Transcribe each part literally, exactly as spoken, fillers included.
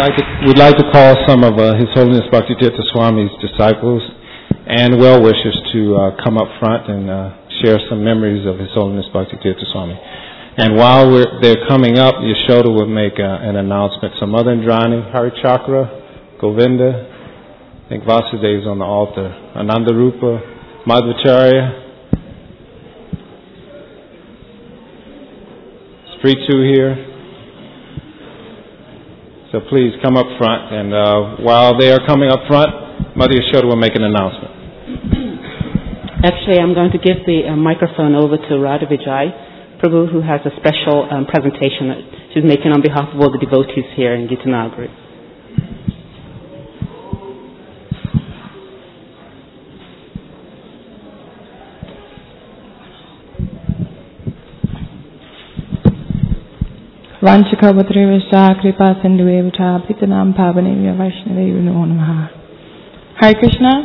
like to, we'd like to call some of uh, His Holiness Bhaktitirtha Swami's disciples and well-wishers to uh, come up front and uh, share some memories of His Holiness Bhaktitirtha Swami. And while we're, they're coming up, Yashoda will make uh, an announcement. So Mother Indrani, Hari Chakra, Govinda, I think Vasudeva is on the altar, Ananda Rupa, Madhvacharya, Spritu here. So please come up front, and uh, while they are coming up front, Mother Yashoda will make an announcement. Actually, I'm going to give the uh, microphone over to Radha Vijay Prabhu, who has a special um, presentation that she's making on behalf of all the devotees here in Gitanagari. Vanchakavatra Kripa Sindhuevata Pitanam Pavanevya Vaishnaveya Namo Namaha. Hare Krishna.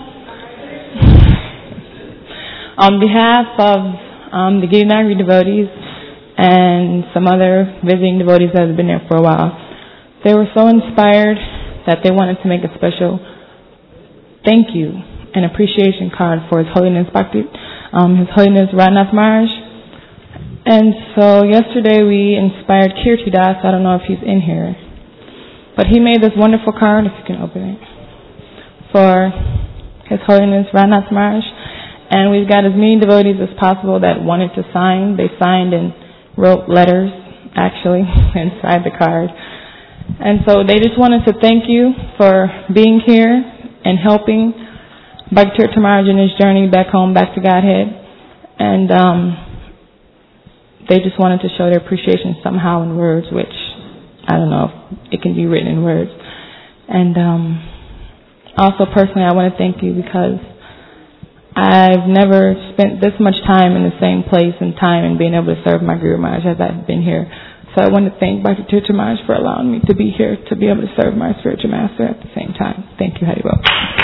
On behalf of um, the Gitanagari devotees and some other visiting devotees that have been there for a while, they were so inspired that they wanted to make a special thank you and appreciation card for His Holiness Bhakti, um, His Holiness Radhanath Maharaj. And so yesterday we inspired Kirti Das. I don't know if he's in here, but he made this wonderful card, if you can open it, for His Holiness Radhanath Maharaj. And we've got as many devotees as possible that wanted to sign. They signed and wrote letters, actually, inside the card. And so they just wanted to thank you for being here and helping Bhaktitirtha Maharaj in his journey back home, back to Godhead. And um, they just wanted to show their appreciation somehow in words, which I don't know if it can be written in words. And um, also personally, I want to thank you because I've never spent this much time in the same place and time and being able to serve my Guru Maharaj as I've been here. So I want to thank Bhaktitirtha Maharaj for allowing me to be here to be able to serve my spiritual master at the same time. Thank you, Haribol.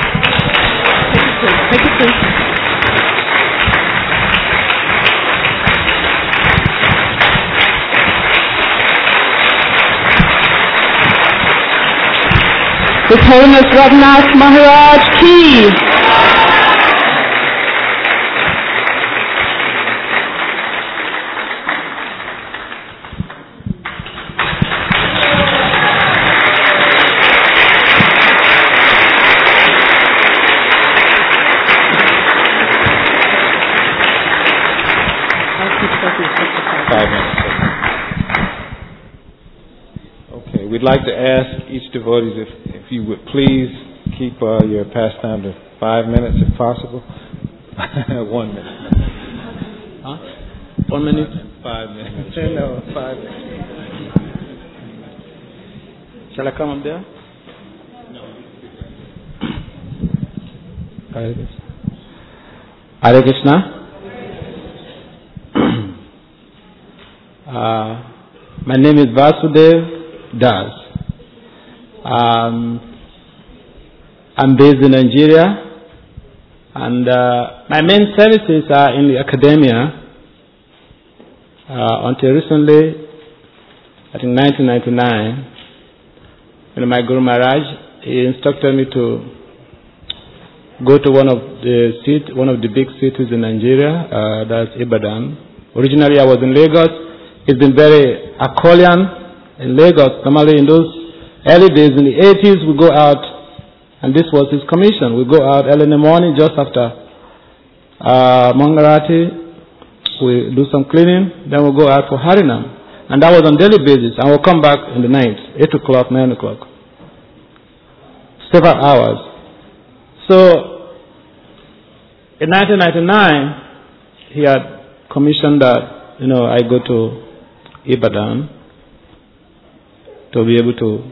Take it, please. His Holiness Radhanath Maharaj Ki. Okay, we'd like to ask each devotee if If you would please keep uh, your pastime to five minutes if possible. One minute. Huh? One minute? Five minutes. No, five minutes. Shall I come up there? No. Hare Krishna. Hare Krishna. uh, my name is Vasudev Das. Um, I'm based in Nigeria, and uh, my main services are in the academia. Uh, until recently, I think nineteen ninety-nine, when my Guru Maharaj, he instructed me to go to one of the city, one of the big cities in Nigeria, uh, that's Ibadan. Originally, I was in Lagos. It's been very Akolian in Lagos. Normally, in those early days, in the eighties, we go out, and this was his commission. We go out early in the morning, just after uh, Mangarati. We do some cleaning, then we'll go out for Harinam. And that was on daily basis, and we'll come back in the night, eight o'clock, nine o'clock. Several hours. So, in nineteen ninety-nine, he had commissioned that, you know, I go to Ibadan to be able to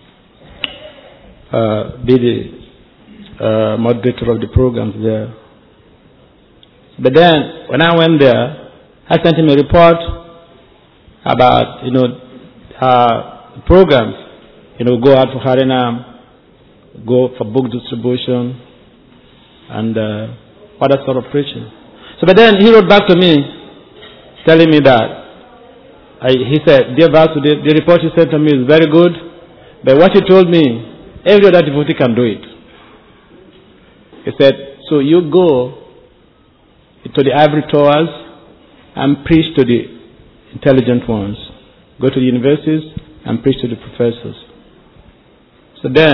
Uh, be the uh, moderator of the programs there. But then, when I went there, I sent him a report about, you know, uh, programs. You know, go out for Harinam, go for book distribution, and uh, other sort of preaching. So, but then he wrote back to me, telling me that, I, he said, dear Vasu, the, the report you sent to me is very good, But what he told me, every other devotee can do it. He said, so you go to the ivory towers and preach to the intelligent ones. Go to the universities and preach to the professors. So then,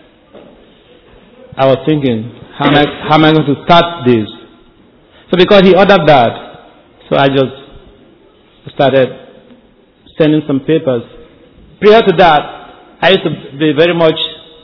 I was thinking, how am I, how am I going to start this? So because he ordered that, so I just started sending some papers. Prior to that, I used to be very much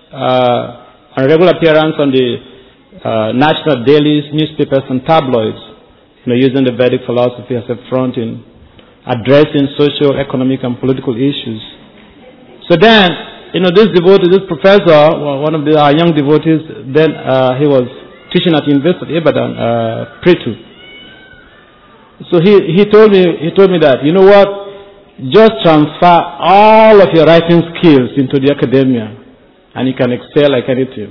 uh, on regular appearance on the uh, national dailies, newspapers, and tabloids, you know, using the Vedic philosophy as a front in addressing social, economic, and political issues. So then, you know, this devotee, this professor, one of the, our young devotees, then uh, he was teaching at the University of Ibadan, uh, Pretu. So he, he told me, he told me that, you know what, just transfer all of your writing skills into the academia and you can excel like anything.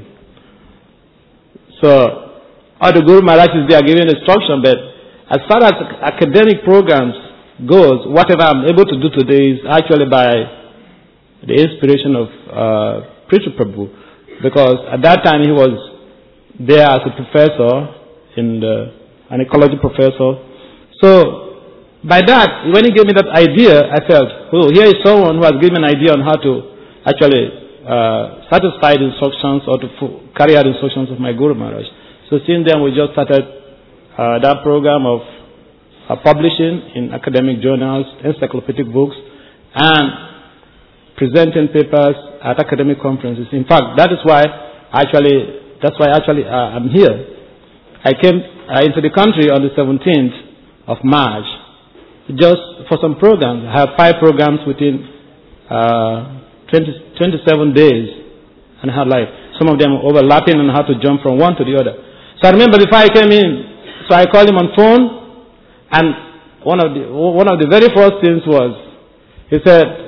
So, all the Guru Maharajas, they are giving instruction, but as far as academic programs goes, whatever I'm able to do today is actually by the inspiration of uh, Pretu Prabhu, because at that time he was there as a professor, in the, an ecology professor. So, by that, when he gave me that idea, I felt, oh, here is someone who has given an idea on how to actually uh, satisfy the instructions or to f- carry out the instructions of my Guru Maharaj. So since then, we just started uh, that program of uh, publishing in academic journals, encyclopedic books, and presenting papers at academic conferences. In fact, that is why actually, that's why actually uh, I'm here. I came uh, into the country on the seventeenth of March, just for some programs. I have five programs within uh, twenty, twenty-seven days and a half life. Some of them overlapping and how to jump from one to the other. So I remember before I came in, so I called him on phone, and one of the one of the very first things was, he said,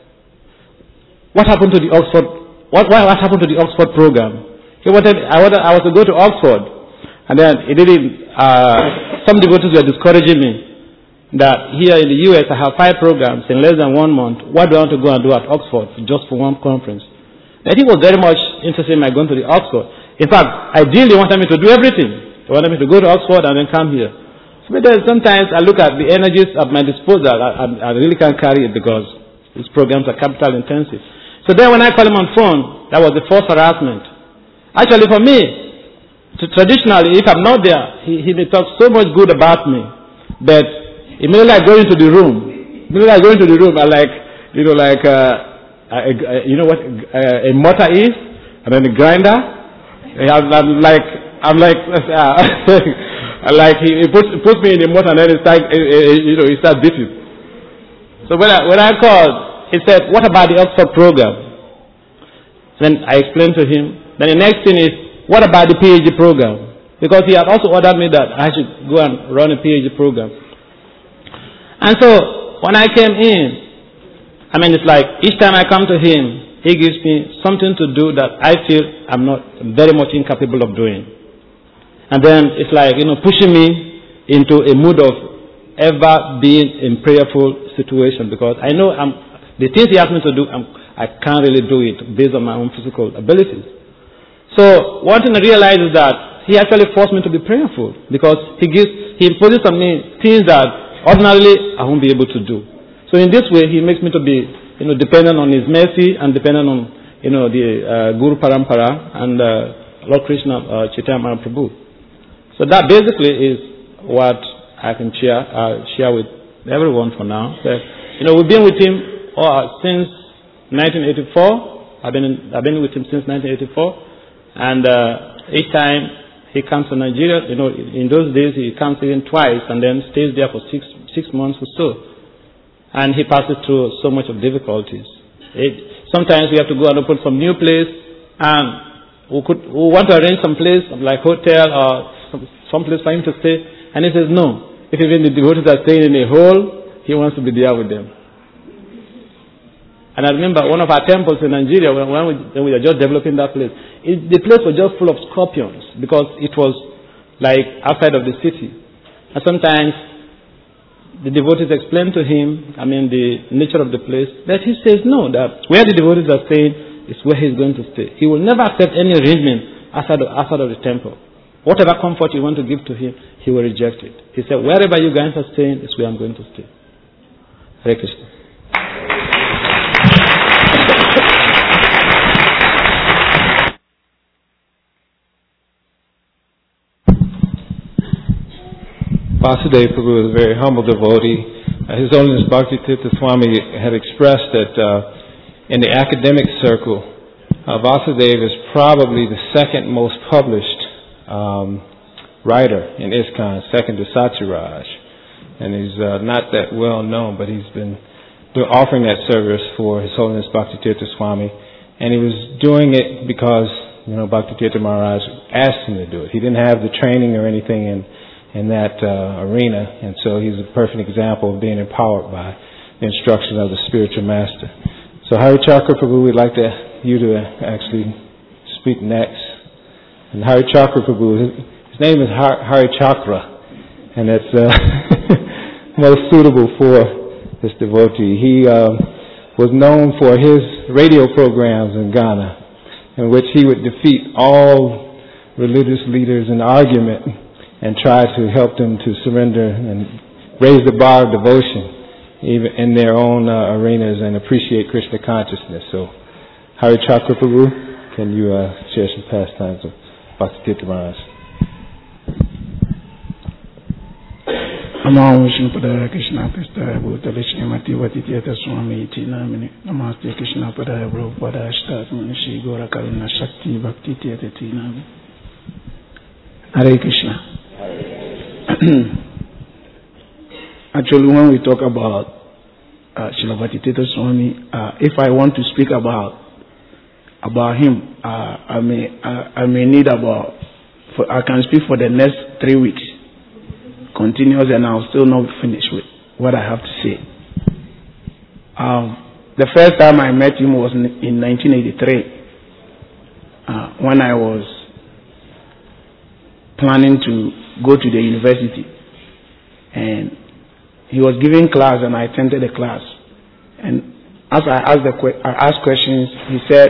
what happened to the Oxford, what, what, what happened to the Oxford program? He wanted, I wanted, I was to go to Oxford. And then it didn't, uh, some devotees were discouraging me that here in the U S I have five programs in less than one month. What do I want to go and do at Oxford just for one conference? And he was very much interested in my going to the Oxford. In fact, ideally he wanted me to do everything. He wanted me to go to Oxford and then come here. So but then sometimes I look at the energies at my disposal. I, I, I really can't carry it because these programs are capital intensive. So then when I call him on phone, that was the first harassment. Actually for me, to traditionally, if I'm not there, he, he may talk so much good about me. But immediately I go into the room, immediately I go into the room, I like, you know, like, uh, a, a, you know what a, a mortar is? And then a grinder. I'm, I'm like, I'm like, uh, like he, he puts, puts me in the mortar and then he starts, you know, he starts beating. So when I, when I called, he said, what about the Oxford program? Then I explained to him. Then the next thing is, what about the PhD program? Because he had also ordered me that I should go and run a PhD program. And so, when I came in, I mean, it's like, each time I come to him, he gives me something to do that I feel I'm not very much incapable of doing. And then it's like, you know, pushing me into a mood of ever being in prayerful situation, because I know I'm, the things he asked me to do, I'm, I can't really do it based on my own physical abilities. So one thing I realize is that he actually forced me to be prayerful, because he gives, he imposes on me things that ordinarily I won't be able to do. So in this way, he makes me to be, you know, dependent on his mercy and dependent on, you know, the uh, Guru Parampara and uh, Lord Krishna, uh, Chaitanya Mahaprabhu. So that basically is what I can share uh, share with everyone for now. So, you know, we've been with him uh, since nineteen eighty-four. I've been in, I've been with him since nineteen eighty-four, and uh, each time he comes to Nigeria, you know, in those days he comes in twice and then stays there for six six months or so, and he passes through so much of difficulties. It, sometimes we have to go and open some new place, and we could we want to arrange some place like hotel or some, some place for him to stay, and he says no. If even the devotees are staying in a hole, he wants to be there with them. And I remember one of our temples in Nigeria, when, when, we, when we were just developing that place, it, the place was just full of scorpions because it was like outside of the city. And sometimes the devotees explain to him, I mean, the nature of the place, but he says no, that where the devotees are staying, is where he's going to stay. He will never accept any arrangement outside of, outside of the temple. Whatever comfort you want to give to him, he will reject it. He said, wherever you guys are staying is where I'm going to stay. Hare Krishna. Vasudeva Prabhu is a very humble devotee. Uh, His Holiness Bhaktitirtha Swami had expressed that uh, in the academic circle, uh, Vasudeva is probably the second most published um, writer in ISKCON, second to Satyaraj. And he's uh, not that well known, but he's been do- offering that service for His Holiness Bhaktitirtha Swami. And he was doing it because, you know, Bhaktitirtha Maharaj asked him to do it. He didn't have the training or anything in in that uh, arena, and so he's a perfect example of being empowered by the instruction of the spiritual master. So Hari Chakra Prabhu, we'd like to, you to actually speak next. And Hari Chakra Prabhu, his, his name is Har, Hari Chakra, and it's uh, most suitable for this devotee. He uh, was known for his radio programs in Ghana, in which he would defeat all religious leaders in argument and try to help them to surrender and raise the bar of devotion even in their own uh, arenas and appreciate Krishna consciousness. So, Hari Chakra Prabhu, can you uh, share some pastimes of Bhaktitirtha Maharaj? Namo Vishnu Padaya Krishna Prasthaya Bhutale Srimati Bhaktitirtha Swami Iti Namini Namaste Krishna Padaya Prabhupada Ashtatmani Shri Gora Karuna Shakti Bhaktitirtha Iti Namini. Hare Krishna. Actually, when we talk about uh, Srila Bhaktitirtha Swami, uh, if I want to speak about about him, uh, I may uh, I may need about for, I can speak for the next three weeks, continuous, and I'll still not finish with what I have to say. Um, the first time I met him was in nineteen eighty-three, uh, when I was planning to go to the university, and he was giving class, and I attended the class. And as I asked the que- I asked questions, he said,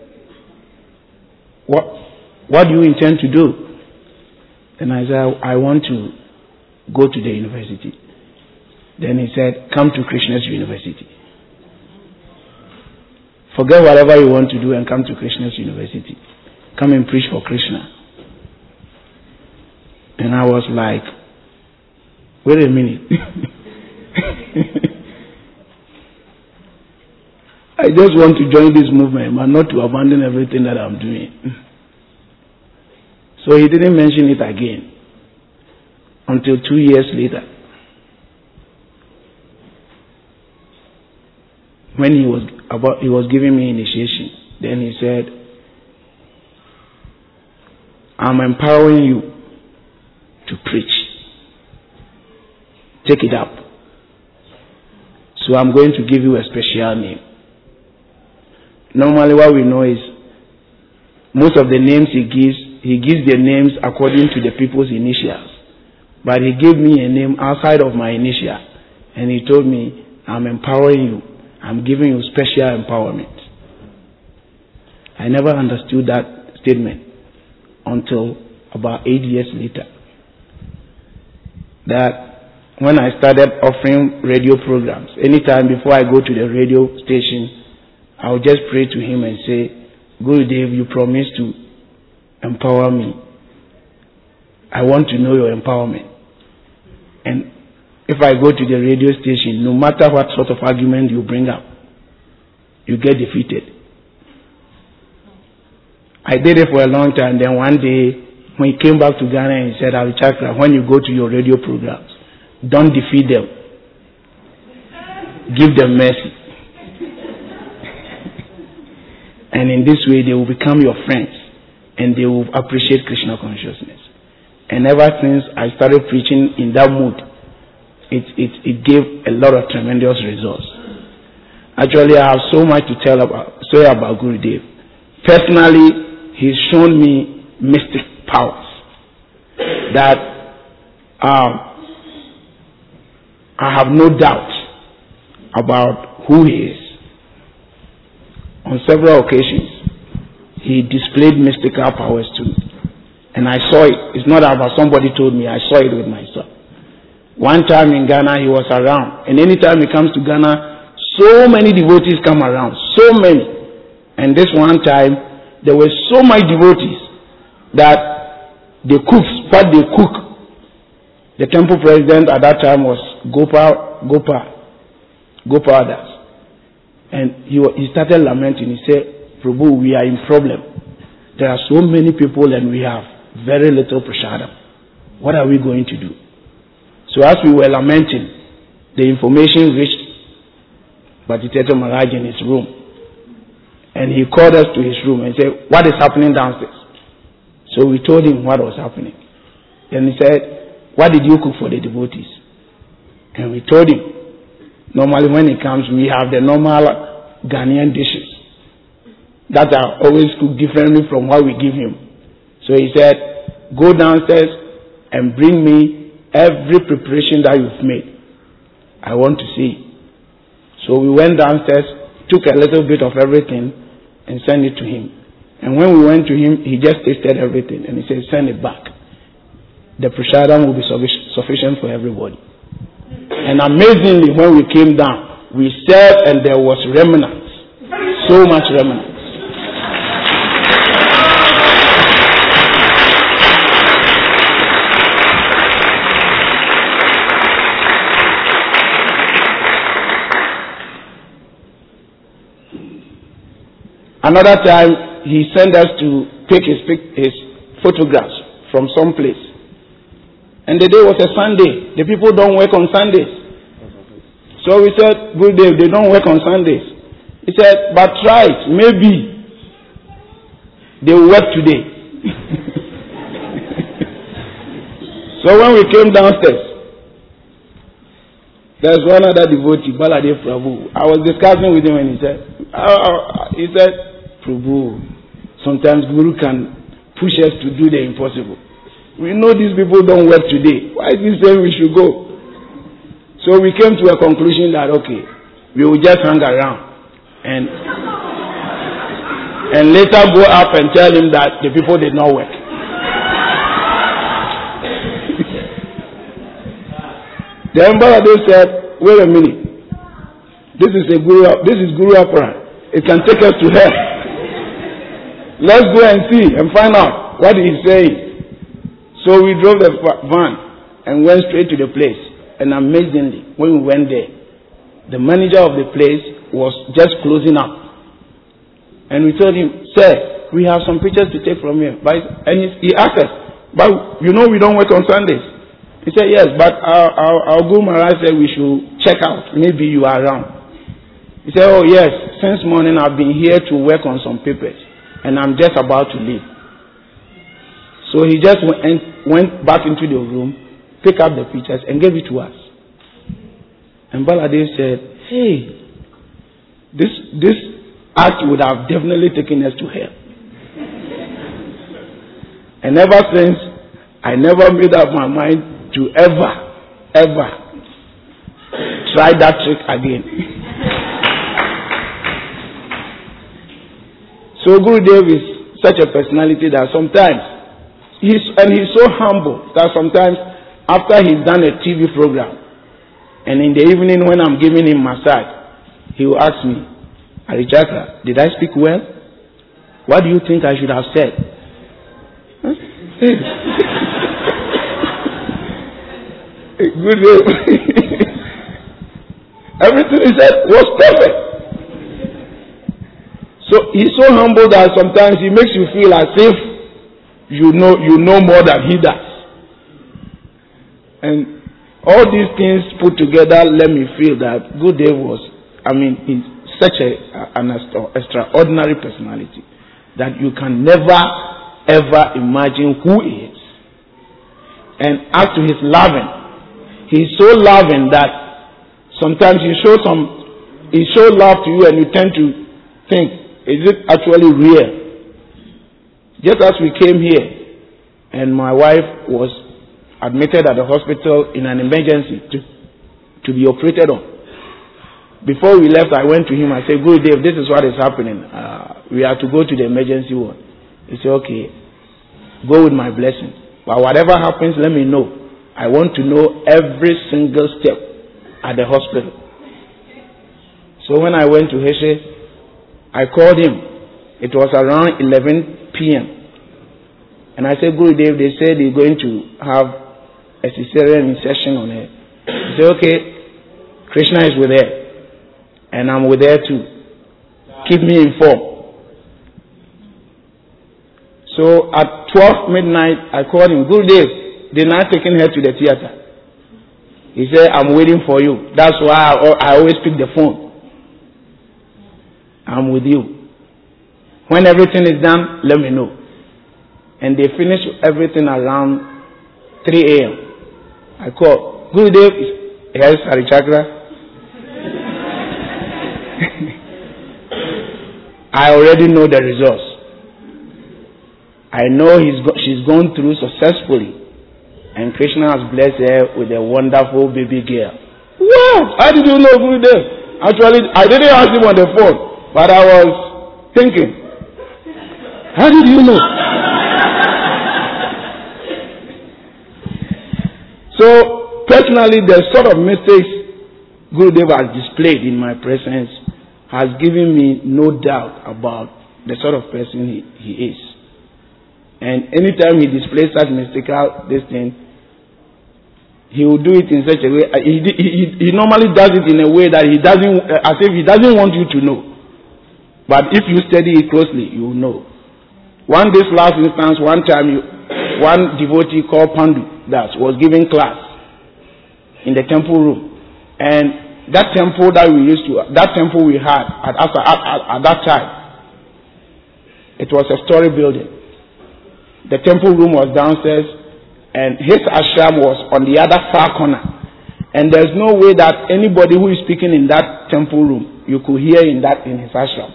"What what do you intend to do?" And I said, "I want to go to the university." Then he said, "Come to Krishna's university. Forget whatever you want to do and come to Krishna's university. Come and preach for Krishna." And I was like, wait a minute. I just want to join this movement, but not to abandon everything that I'm doing. So he didn't mention it again until two years later, when he was about he was giving me initiation. Then he said, "I'm empowering you to preach. Take it up. So I'm going to give you a special name." Normally what we know is most of the names he gives, he gives the names according to the people's initials. But he gave me a name outside of my initial. And he told me, "I'm empowering you. I'm giving you special empowerment." I never understood that statement until about eight years later. That when I started offering radio programs, anytime before I go to the radio station, I would just pray to him and say, "Gurudev, you promised to empower me. I want to know your empowerment." And if I go to the radio station, no matter what sort of argument you bring up, you get defeated. I did it for a long time. Then one day, when he came back to Ghana, he said, "Hari Chakra, when you go to your radio programs, don't defeat them. Give them mercy. And in this way, they will become your friends, and they will appreciate Krishna consciousness." And ever since I started preaching in that mood, it, it, it gave a lot of tremendous results. Actually, I have so much to tell about, say about Gurudev. Personally, he's shown me mystic powers that um, I have no doubt about who he is on several occasions, he displayed mystical powers too. And I saw it. It's not about somebody told me. I saw it with myself. One time in Ghana, he was around. And anytime he comes to Ghana, so many devotees come around. So many. And this one time, there were so many devotees that the cooks, what they cook, the temple president at that time was Gopal, Gopal, Gopal Das. And he, he started lamenting. He said, Prabhu, we are in problem. There are so many people and we have very little prashadam. What are we going to do? So as we were lamenting, the information reached Bhattacharya Maharaj in his room. And he called us to his room and said, what is happening downstairs? So we told him what was happening. Then he said, what did you cook for the devotees? And we told him, normally when he comes, we have the normal Ghanaian dishes that are always cooked differently from what we give him. So he said, go downstairs and bring me every preparation that you've made. I want to see. So we went downstairs, took a little bit of everything and sent it to him. And when we went to him, he just tasted everything and he said, send it back. The prasadam will be sufficient for everybody. And amazingly, when we came down, we served and there was remnants. So much remnants. Another time, he sent us to take his, his photographs from some place. And the day was a Sunday. The people don't work on Sundays. So we said, good day, they don't work on Sundays. He said, but try it. Maybe they will work today. So when we came downstairs, there's one other devotee, Baladev Prabhu. I was discussing with him and he said, oh, he said, Prabhu, sometimes Guru can push us to do the impossible. We know these people don't work today. Why is he saying we should go? So we came to a conclusion that, okay, we will just hang around and and later go up and tell him that the people did not work. Then Baladev said, wait a minute. This is a Guru, this is Guru Apparan. It can take us to hell. Let's go and see and find out what he's saying. So we drove the van and went straight to the place. And amazingly, when we went there, the manager of the place was just closing up. And we told him, sir, we have some pictures to take from here. But, and he, he asked us, but you know we don't work on Sundays. He said, yes, but our, our, our Guru Maharaj said we should check out. Maybe you are around. He said, oh yes, since morning I've been here to work on some papers. And I'm just about to leave. So he just went, went back into the room, picked up the pictures and gave it to us. And Baladev said, hey, this, this act would have definitely taken us to hell. And ever since, I never made up my mind to ever, ever try that trick again. So Gurudev is such a personality that sometimes, he's, and he's so humble that sometimes after he's done a T V program, and in the evening when I'm giving him massage, he will ask me, Arijaka, did I speak well? What do you think I should have said? Good. Everything he said was perfect. So he's so humble that sometimes he makes you feel as if you know you know more than he does. And all these things put together let me feel that Gurudev was, I mean, he's such a, an extraordinary personality that you can never ever imagine who he is. And as to his loving, he's so loving that sometimes he shows some, he shows love to you and you tend to think, is it actually real? Just as we came here and my wife was admitted at the hospital in an emergency to, to be operated on. before we left, I went to him. I said, "Good Dave, this is what is happening. Uh, we have to go to the emergency ward." He said, "Okay, go with my blessing. But whatever happens, let me know. I want to know every single step at the hospital." So when I went to Heshe, I called him. It was around eleven p.m. And I said, "Good Dave, they said they're going to have a cesarean insertion on her." He said, "Okay, Krishna is with her. And I'm with her too. Keep me informed." So at twelve midnight, I called him. "Good Dave, they're now taking her to the theater." He said, "I'm waiting for you. That's why I, I always pick the phone. I'm with you. When everything is done, let me know." And they finished everything around three a.m. I called. "Good Dave, yes, Harichakra." I already know the results. I know he's go- she's gone through successfully. And Krishna has blessed her with a wonderful baby girl. What? How did you know Guru Dev? Actually, I didn't ask him on the phone, but I was thinking, how did you know? So, personally, the sort of mistakes Guru Dev has displayed in my presence has given me no doubt about the sort of person he, he is. And anytime he displays such mystical this thing, he will do it in such a way. He, he, he normally does it in a way that he doesn't, as if he doesn't want you to know. But if you study it closely, you will know. One this last instance, one time, you, one devotee called Pandu Das was giving class in the temple room, and that temple that we used to, that temple we had at, at, at, at that time, it was a story building. The temple room was downstairs, and his ashram was on the other far corner. And there's no way that anybody who is speaking in that temple room, you could hear in that in his ashram.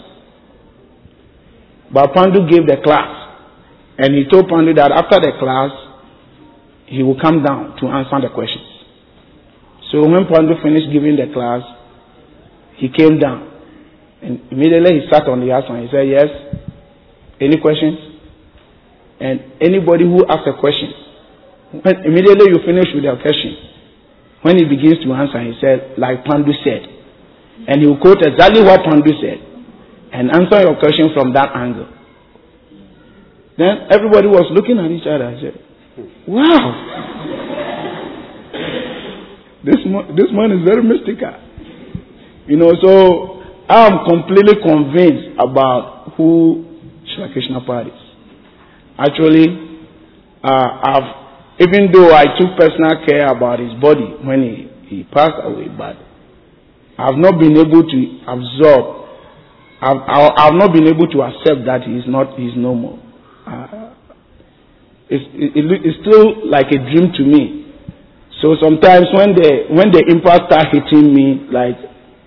But Pandu gave the class, and he told Pandu that after the class, he will come down to answer the questions. So when Pandu finished giving the class, he came down, and immediately he sat on the ashram. He said, "Yes, any questions?" And anybody who asks a question, when immediately you finish with your question, when he begins to answer, he said, like Pandu said. And he will quote exactly what Pandu said and answer your question from that angle. Then everybody was looking at each other and said, "Wow, this, this man is very mystical." You know, so I'm completely convinced about who Sri Krishna Prabhupada is. Actually, uh, I've, even though I took personal care about his body when he, he passed away, but I've not been able to absorb, I've, I've not been able to accept that he is not, he is no more. Uh, it's, it, it's still like a dream to me. So sometimes when the, when the impact starts hitting me, like,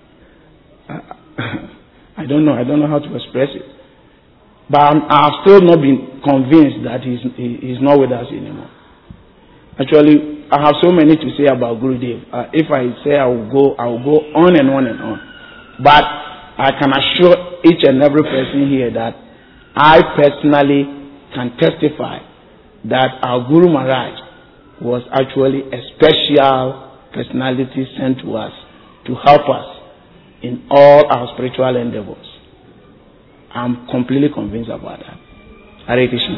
I don't know, I don't know how to express it. But I'm, I've still not been convinced that he's, he, he's not with us anymore. Actually, I have so many to say about Gurudev. Uh, if I say I will go, I will go on and on and on. But I can assure each and every person here that I personally can testify that our Guru Maharaj was actually a special personality sent to us to help us in all our spiritual endeavors. I'm completely convinced about that. Hare Krishna.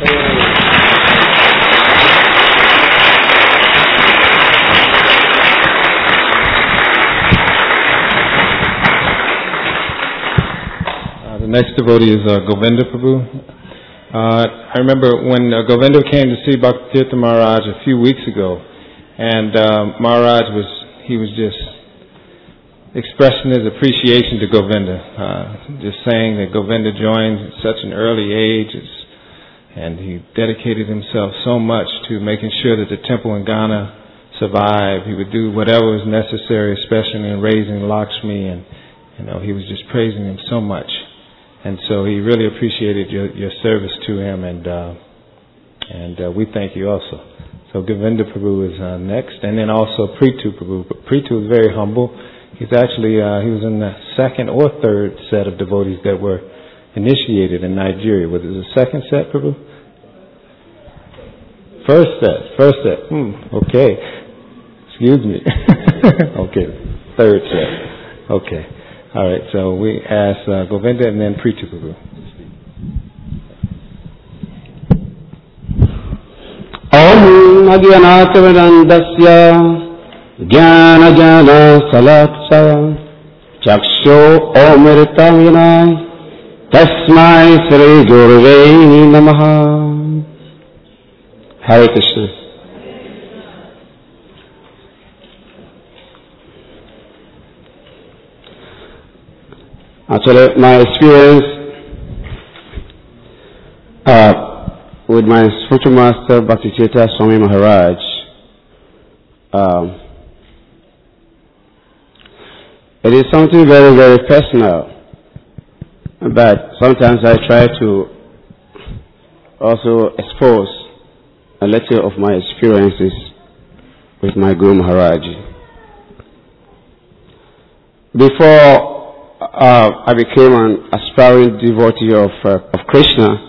Uh, the next devotee is uh, Govinda Prabhu. Uh, I remember when uh, Govinda came to see Bhaktitirtha Maharaj a few weeks ago, and uh, Maharaj was, he was just expressing his appreciation to Govinda, uh, just saying that Govinda joined at such an early age, and he dedicated himself so much to making sure that the temple in Ghana survived. He would do whatever was necessary, especially in raising Lakshmi, and you know, he was just praising him so much. And so he really appreciated your, your service to him, and uh, and uh, we thank you also. So Govinda Prabhu is uh, next, and then also Prithu Prabhu. But Prithu is very humble. He's actually, uh, he was in the second or third set of devotees that were initiated in Nigeria. Was it the second set, Prabhu? First set, first set. Hmm, okay. Excuse me. Okay, third set. Okay. All right, so we ask uh, Govinda and then Preeti Prabhu. Om Agyanatavadandasya Jnanajana Salaksa Chaksho Omritavinay Tasmai Sri Gurve Namaha. Hare Krishna. Actually, my experience uh, with my spiritual master Bhaktivedanta Swami Maharaj, um, it is something very, very personal, but sometimes I try to also expose a little of my experiences with my Guru Maharaj. Before uh, I became an aspiring devotee of, uh, of Krishna,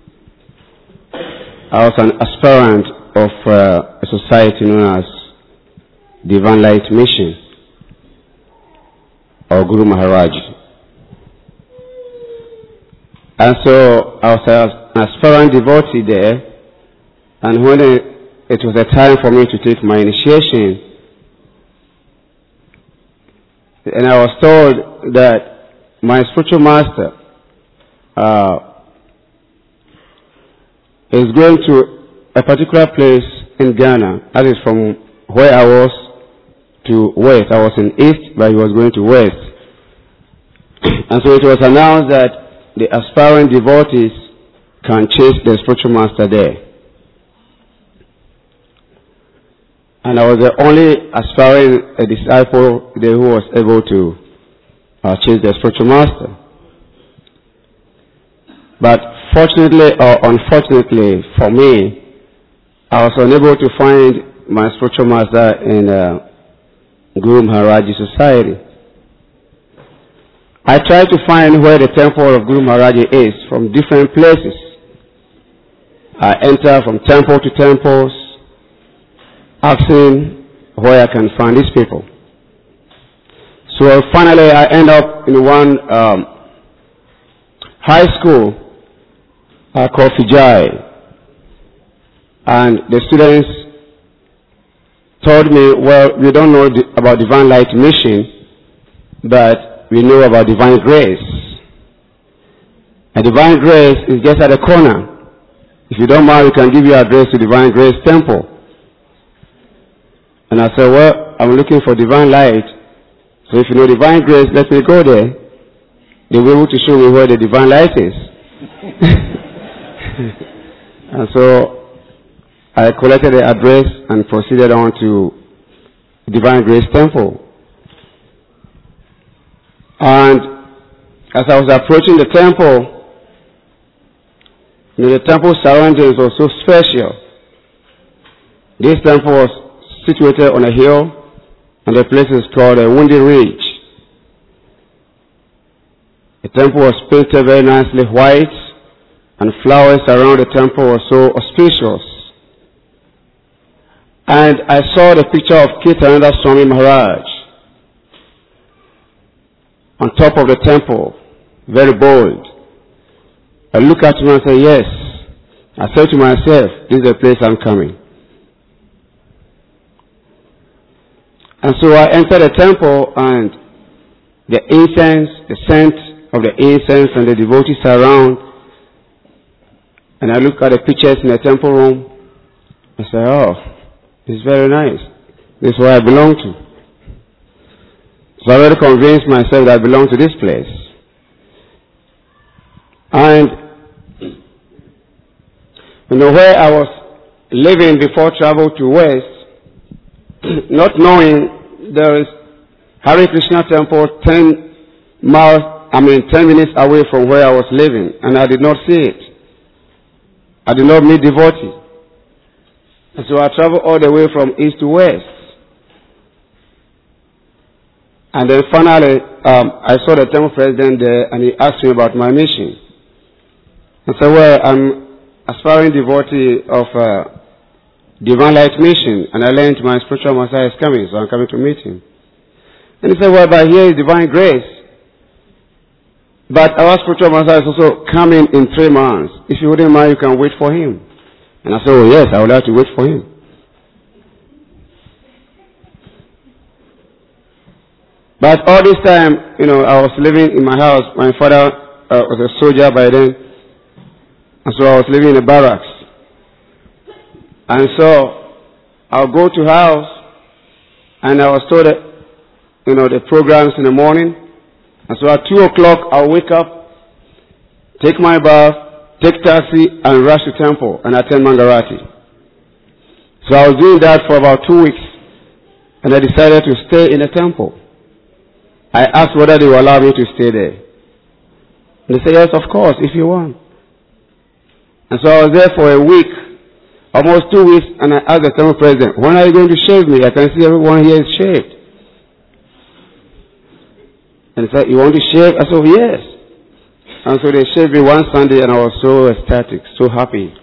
I was an aspirant of uh, a society known as Divine Light Mission, or Guru Maharaj. And so I was an aspirant devotee there, and when it, it was a time for me to take my initiation, and I was told that my spiritual master uh, is going to a particular place in Ghana. That is from where I was to west. I was in east, but he was going to west. And so it was announced that the aspiring devotees can chase the spiritual master there. And I was the only aspiring a disciple there who was able to uh, chase the spiritual master. But fortunately or unfortunately for me, I was unable to find my spiritual master in uh, Guru Maharaj's society. I tried to find where the temple of Guru Maharaj is from different places. I enter from temple to temples, asking where I can find these people. So finally I end up in one um, high school uh, called Fijai. And the students told me, well, we don't know the, about Divine Light Mission, but we know about Divine Grace. And Divine Grace is just at the corner. If you don't mind, we can give you address to Divine Grace Temple. And I said, well, I'm looking for Divine Light. So if you know Divine Grace, let me go there. They'll be able to show me where the Divine Light is. And so I collected the address and proceeded on to Divine Grace Temple. And as I was approaching the temple, you know, the temple surroundings were so special. This temple was situated on a hill, and the place is called a Windy Ridge. The temple was painted very nicely white, and flowers around the temple were so auspicious. And I saw the picture of Kirtananda Swami Maharaj on top of the temple, very bold. I looked at him and said, yes. I said to myself, this is the place I'm coming. And so I entered the temple, and the incense, the scent of the incense and the devotees around, and I looked at the pictures in the temple room. I said, oh, it's very nice. This is where I belong to. So I already convinced myself that I belong to this place. And you know, where I was living before travel to West, not knowing there is Hare Krishna temple ten miles, I mean ten minutes away from where I was living, and I did not see it. I did not meet devotee. And so I traveled all the way from east to west. And then finally, um, I saw the temple president there, and he asked me about my mission. I said, well, I'm aspiring devotee of uh, Divine Light Mission, and I learned my spiritual master is coming, so I'm coming to meet him. And he said, well, but here is Divine Grace. But our spiritual master is also coming in three months. If you wouldn't mind, you can wait for him. And I said, oh yes, I would like to wait for him. But all this time, you know, I was living in my house. My father uh, was a soldier by then. And so I was living in a barracks. And so I'll go to house, and I was told that, you know, the programs in the morning. And so at two o'clock, I'll wake up, take my bath, take taxi, and rush to temple and attend Mangarati. So I was doing that for about two weeks, and I decided to stay in the temple. I asked whether they would allow me to stay there. And they said, yes, of course, if you want. And so I was there for a week, almost two weeks, and I asked the temple president, when are you going to shave me? I can see everyone here is shaved. And he said, you want to shave? I said, yes. And so they shaved me one Sunday, and I was so ecstatic, so happy.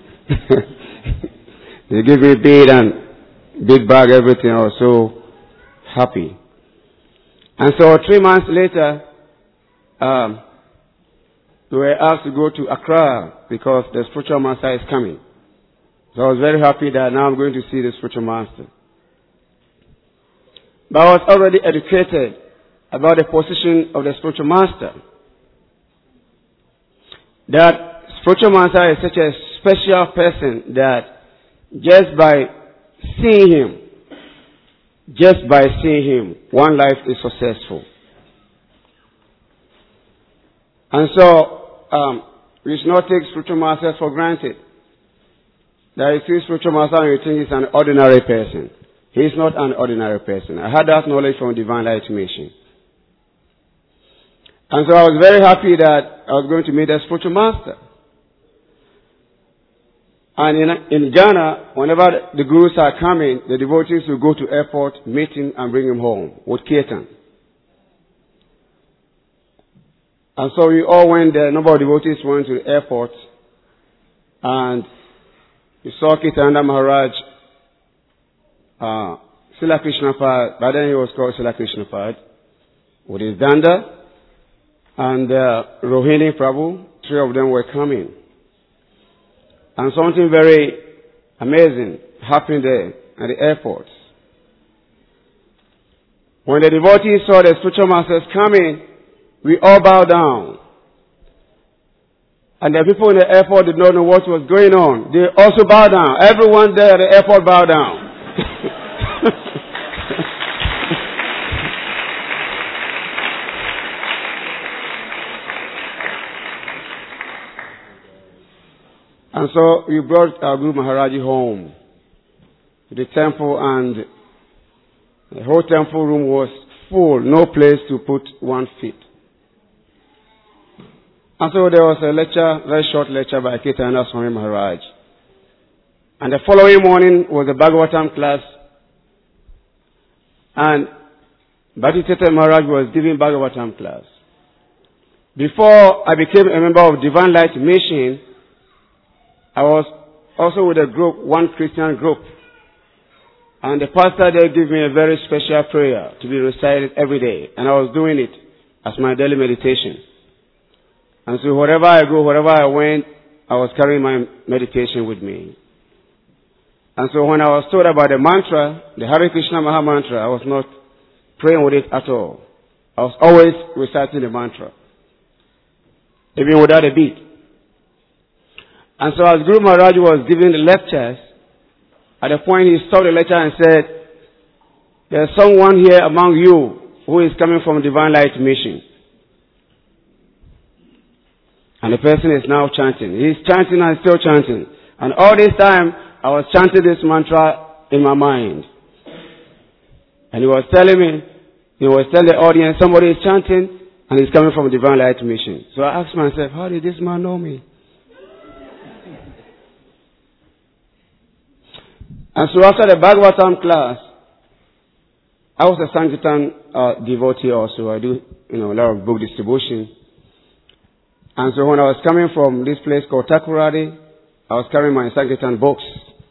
They gave me a beard and big bag, everything. I was so happy. And so three months later, um, we were asked to go to Accra because the spiritual master is coming. So I was very happy that now I'm going to see the spiritual master. But I was already educated about the position of the spiritual master. That spiritual master is such a special person that just by seeing him, just by seeing him, one life is successful. And so, um, we should not take spiritual masters for granted. That you see spiritual master and you think he's an ordinary person. He is not an ordinary person. I had that knowledge from Divine Light Mission. And so I was very happy that I was going to meet a spiritual master. And in, in Ghana, whenever the gurus are coming, the devotees will go to airport, meet him, and bring him home with kirtan. And so we all went there. A number of devotees went to the airport, and we saw Kirtananda Maharaj, uh, Srila Krishnapad. By then he was called Srila Krishnapad, with his danda, and uh, Rohini Prabhu. Three of them were coming. And something very amazing happened there at the airport. When the devotees saw the spiritual masters coming, we all bowed down. And the people in the airport did not know what was going on. They also bowed down. Everyone there at the airport bowed down. And so we brought our Guru Maharaji home to the temple, and the whole temple room was full, no place to put one feet. And so there was a lecture, very short lecture by Kirtananda Swami Maharaj. And the following morning was the Bhagavatam class, and Bhakti Tirtha Maharaj was giving Bhagavatam class. Before I became a member of Divine Light Mission, I was also with a group, one Christian group. And the pastor there gave me a very special prayer to be recited every day. And I was doing it as my daily meditation. And so wherever I go, wherever I went, I was carrying my meditation with me. And so when I was told about the mantra, the Hare Krishna Maha Mantra, I was not praying with it at all. I was always reciting the mantra, even without a beat. And so as Guru Maharaj was giving the lectures, at a point he stopped the lecture and said, there's someone here among you who is coming from Divine Light Mission. And the person is now chanting. He's chanting and still chanting. And all this time, I was chanting this mantra in my mind. And he was telling me, he was telling the audience, somebody is chanting and he's coming from Divine Light Mission. So I asked myself, how did this man know me? And so after the Bhagavatam class, I was a Sankirtan uh, devotee also. I do, you know, a lot of book distribution. And so when I was coming from this place called Takoradi, I was carrying my Sankirtan books.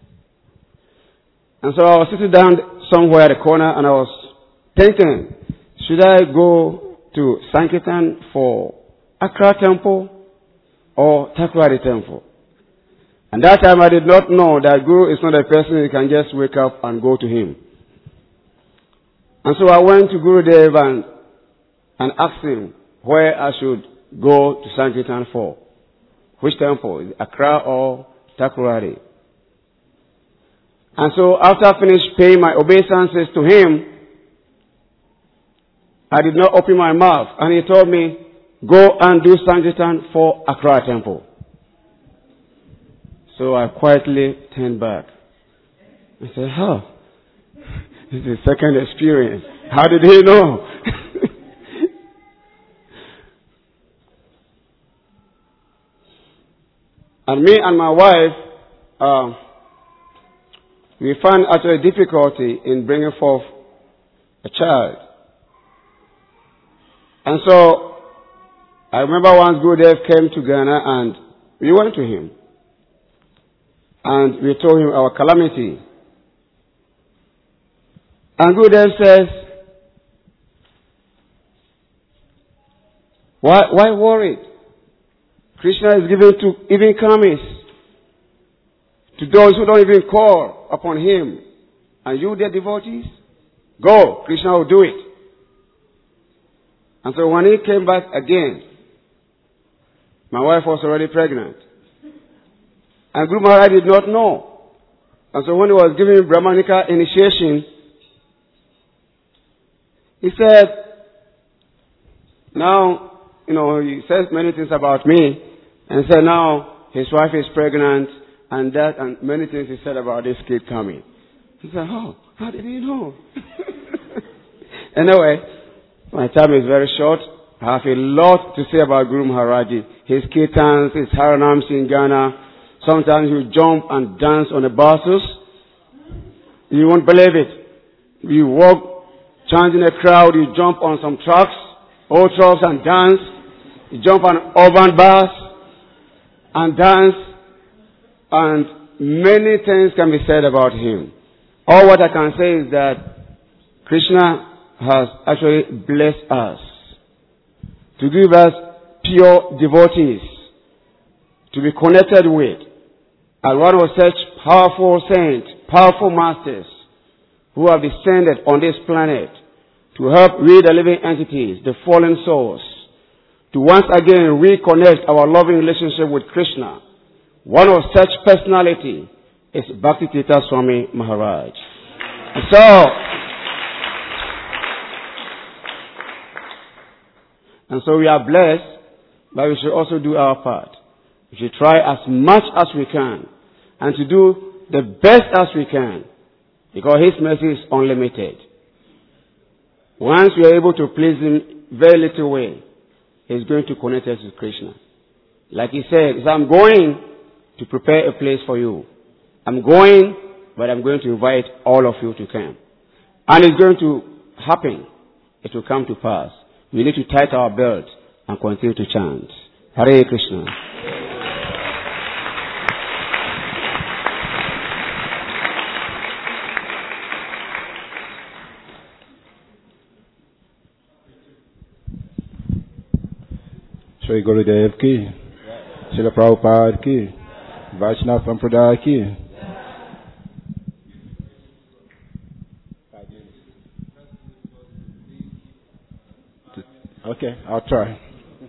And so I was sitting down somewhere at the corner and I was thinking, should I go to Sankirtan for Accra Temple or Takoradi Temple? And that time I did not know that Guru is not a person you can just wake up and go to him. And so I went to Gurudev and, and asked him where I should go to Sankirtan for. Which temple? Is it Accra or Takoradi? And so after I finished paying my obeisances to him, I did not open my mouth. And he told me, go and do Sankirtan for Accra Temple. So I quietly turned back. I said, oh, this is a second experience. How did he know? And me and my wife, uh, we found actually difficulty in bringing forth a child. And so, I remember once Gurudev came to Ghana and we went to him. And we told him our calamity. And Gurudev says, why, why worry? Krishna is given to even karmis, to those who don't even call upon him. And you, their devotees, go. Krishna will do it. And so when he came back again, my wife was already pregnant. And Guru Maharaj did not know. And so when he was giving Brahmanika initiation, he said, now, you know, he says many things about me, and said now his wife is pregnant, and that, and many things he said about this kid coming. He said, oh, how did he know? Anyway, my time is very short. I have a lot to say about Guru Maharaj. His kirtans, his haranams in Ghana. Sometimes you jump and dance on the buses. You won't believe it. You walk, chanting a crowd, you jump on some trucks, old trucks and dance. You jump on urban bus and dance. And many things can be said about him. All what I can say is that Krishna has actually blessed us to give us pure devotees to be connected with. And one of such powerful saints, powerful masters who have descended on this planet to help rid the living entities, the fallen souls, to once again reconnect our loving relationship with Krishna. One of such personality is Bhakti Tirtha Swami Maharaj. And so, and so we are blessed, but we should also do our part. We should try as much as we can and to do the best as we can, because His mercy is unlimited. Once we are able to please Him very little way, He's going to connect us with Krishna. Like He said, he said, I'm going to prepare a place for you. I'm going, but I'm going to invite all of you to come. And it's going to happen. It will come to pass. We need to tighten our belts and continue to chant. Hare Krishna. Shri Gurudev ki, Srila Prabhupada ki, Vaishnava Sampradaya ki. Okay, I'll try.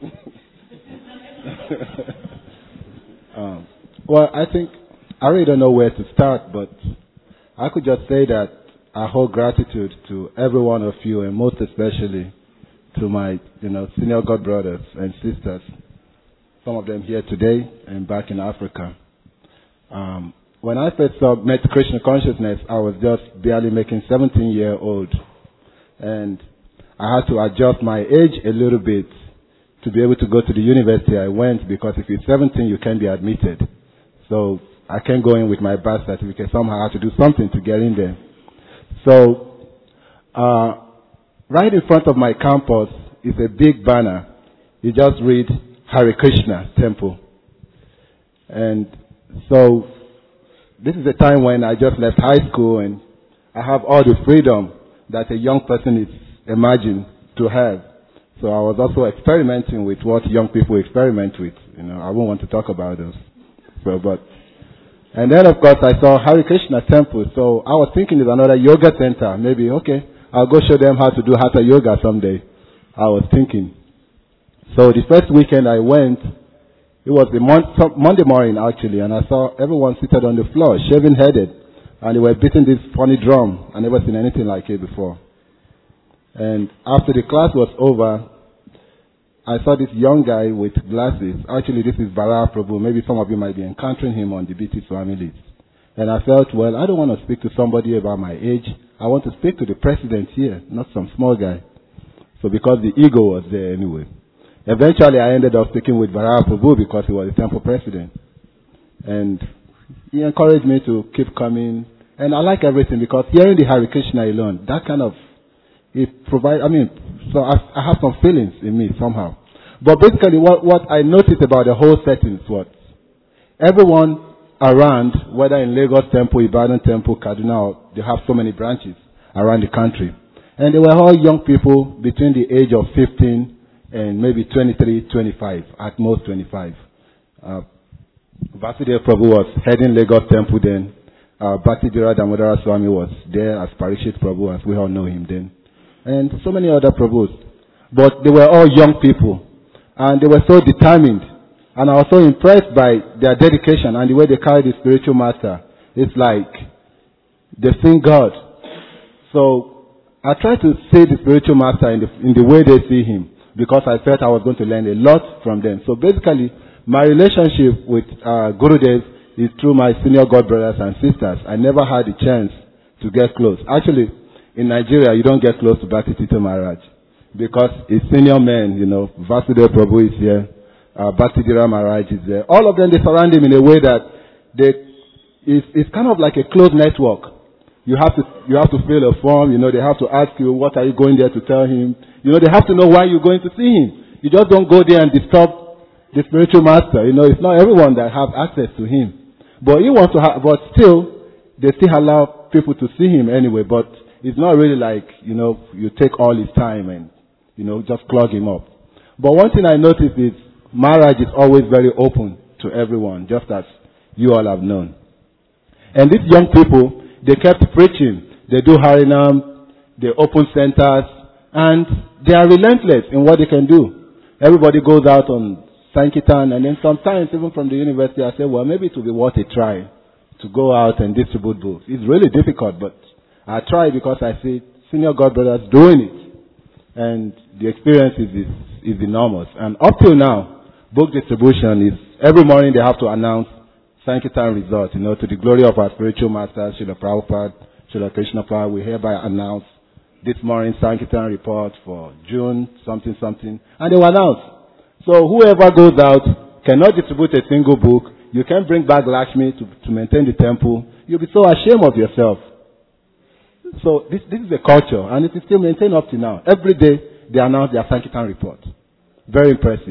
um, well, I think, I really don't know where to start, but I could just say that I hold gratitude to every one of you, and most especially to my, you know, senior God brothers and sisters, some of them here today and back in Africa. Um, when I first saw, met Krishna consciousness, I was just barely making seventeen year old, and I had to adjust my age a little bit to be able to go to the university I went, because if you're seventeen, you can't be admitted. So I can't go in with my birth certificate. Somehow I had to do something to get in there. So Uh, right in front of my campus is a big banner. You just read Hare Krishna Temple. And so this is a time when I just left high school and I have all the freedom that a young person is imagined to have. So I was also experimenting with what young people experiment with. You know, I won't want to talk about those. So, but, and then of course I saw Hare Krishna Temple. So I was thinking it's another yoga center. Maybe, okay, I'll go show them how to do Hatha Yoga someday. I was thinking. So the first weekend I went, it was the mon- Monday morning actually, and I saw everyone seated on the floor, shaven-headed, and they were beating this funny drum. I never seen anything like it before. And after the class was over, I saw this young guy with glasses. Actually, this is Bharara Prabhu. Maybe some of you might be encountering him on the B T Swami list. And I felt, well, I don't want to speak to somebody about my age. I want to speak to the president here, not some small guy. So because the ego was there anyway. Eventually, I ended up speaking with Bharara Prabhu because he was the temple president. And he encouraged me to keep coming. And I like everything because hearing the Hare Krishna alone, that kind of, it provides, I mean, so I, I have some feelings in me somehow. But basically what, what I noticed about the whole setting is what? Everyone around, whether in Lagos Temple, Ibadan Temple, Kaduna, they have so many branches around the country. And they were all young people between the age of fifteen and maybe twenty-three, twenty-five, at most twenty-five. Uh, Vasudeva Prabhu was heading Lagos Temple then. Uh, Bhaktidhira Damodara Swami was there as Parishit Prabhu, as we all know him then. And so many other Prabhus. But they were all young people. And they were so determined. And I was so impressed by their dedication and the way they carried the spiritual master. It's like they sing God. So I tried to see the spiritual master in the, in the way they see him, because I felt I was going to learn a lot from them. So basically, my relationship with uh, Gurudev is through my senior God brothers and sisters. I never had the chance to get close. Actually, in Nigeria, you don't get close to Bhakti Tito Maharaj because his senior men, you know, Vasudeva Prabhu is here, uh, Bhaktidhira Maharaj is there. All of them, they surround him in a way that they, it's, it's kind of like a closed network. You have to, you have to fill a form, you know, they have to ask you, what are you going there to tell him? You know, they have to know why you're going to see him. You just don't go there and disturb the spiritual master. You know, it's not everyone that have access to him. But he wants to have, but still, they still allow people to see him anyway. But it's not really like, you know, you take all his time and, you know, just clog him up. But one thing I noticed is Maharaj is always very open to everyone, just as you all have known. And these young people, they kept preaching. They do Harinam, they open centers, and they are relentless in what they can do. Everybody goes out on Sankirtan, and then sometimes even from the university I say, well, maybe it will be worth a try to go out and distribute books. It's really difficult, but I try because I see senior God brothers doing it. And the experience is, is, is enormous. And up till now, book distribution is, every morning they have to announce Sankirtan results, you know, to the glory of our spiritual master, Srila Prabhupada, Srila Krishna Prabhupada. We hereby announce this morning Sankirtan report for June, something, something. And they will announce. So whoever goes out cannot distribute a single book. You can bring back Lakshmi to, to maintain the temple. You'll be so ashamed of yourself. So this, this is a culture, and it is still maintained up to now. Every day they announce their Sankirtan report. Very impressive.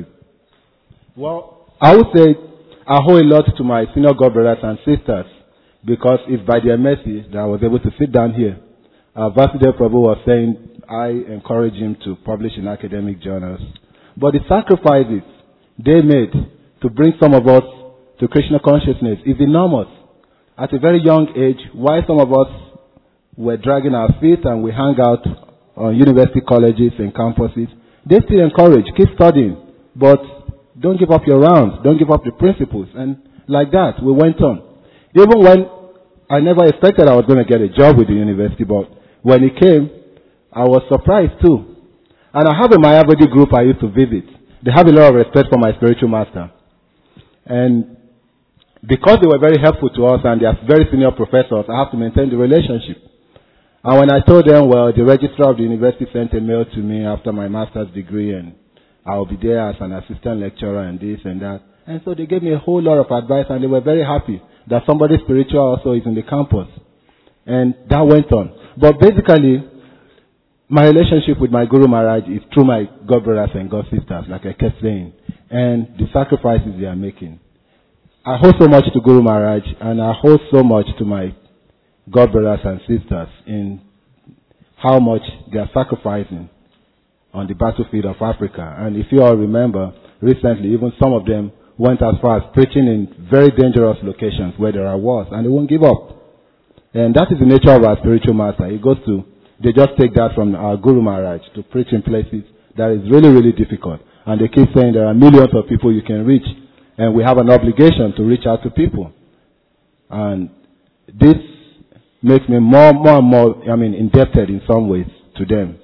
Well, I would say I owe a lot to my senior God brothers and sisters, because it's by their mercy that I was able to sit down here. Uh, Vasudeva Prabhu was saying I encourage him to publish in academic journals. But the sacrifices they made to bring some of us to Krishna consciousness is enormous. At a very young age, while some of us were dragging our feet and we hang out on university colleges and campuses, they still encourage, keep studying, but don't give up your rounds, don't give up the principles. And like that, we went on. Even when I never expected I was going to get a job with the university, but when it came, I was surprised too. And I have a Mayavadi group I used to visit. They have a lot of respect for my spiritual master. And because they were very helpful to us and they are very senior professors, I have to maintain the relationship. And when I told them, well, the registrar of the university sent a mail to me after my master's degree and I'll be there as an assistant lecturer and this and that. And so they gave me a whole lot of advice and they were very happy that somebody spiritual also is in the campus. And that went on. But basically, my relationship with my Guru Maharaj is through my God brothers and God sisters, like I kept saying, and the sacrifices they are making. I owe so much to Guru Maharaj, and I owe so much to my God brothers and sisters in how much they are sacrificing on the battlefield of Africa. And if you all remember, recently, even some of them went as far as preaching in very dangerous locations where there are wars, and they won't give up. And that is the nature of our spiritual master. He goes to, they just take that from our Guru Maharaj to preach in places that is really, really difficult. And they keep saying there are millions of people you can reach, and we have an obligation to reach out to people. And this makes me more, more and more, I mean, indebted in some ways to them.